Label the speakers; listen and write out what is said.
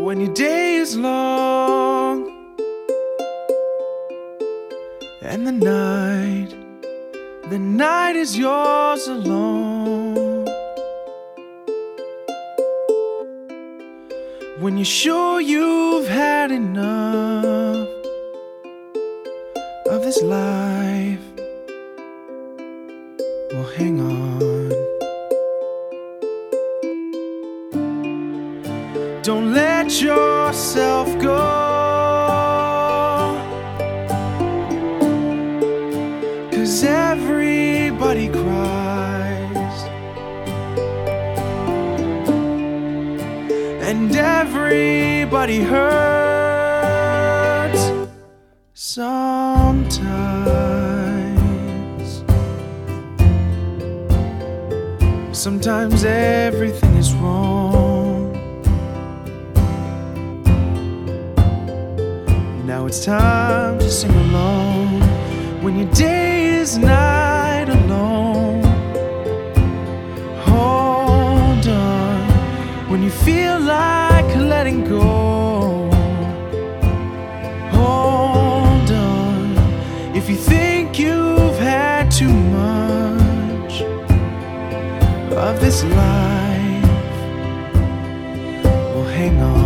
Speaker 1: when your day is long and the night is yours alone. When you're sure you've had enough of this life, well, hang on. Don't let yourself go, 'cause everybody cries and everybody hurts sometimes. Sometimes everything is wrong. Now it's time to sing along when your day is night alone. Hold on when you feel like letting go. Hold on if you think you've had too much of this life. Well, hang on.